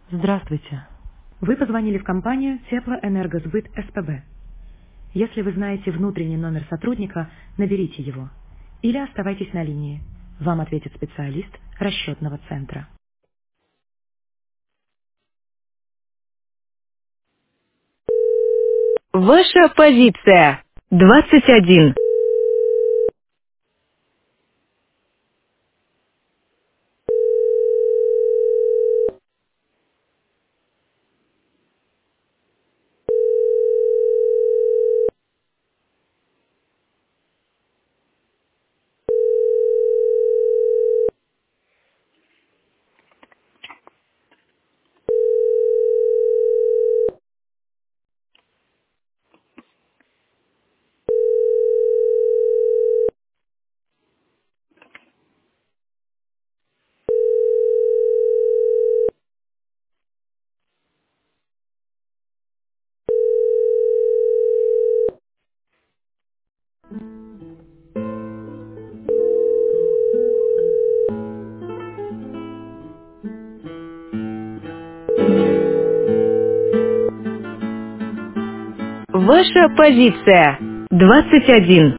Здравствуйте. Вы позвонили в компанию Теплоэнергосбыт СПБ. Если вы знаете внутренний номер сотрудника, наберите его. Или оставайтесь на линии. Вам ответит специалист расчетного центра. Ваша позиция 21. Ваша позиция 21.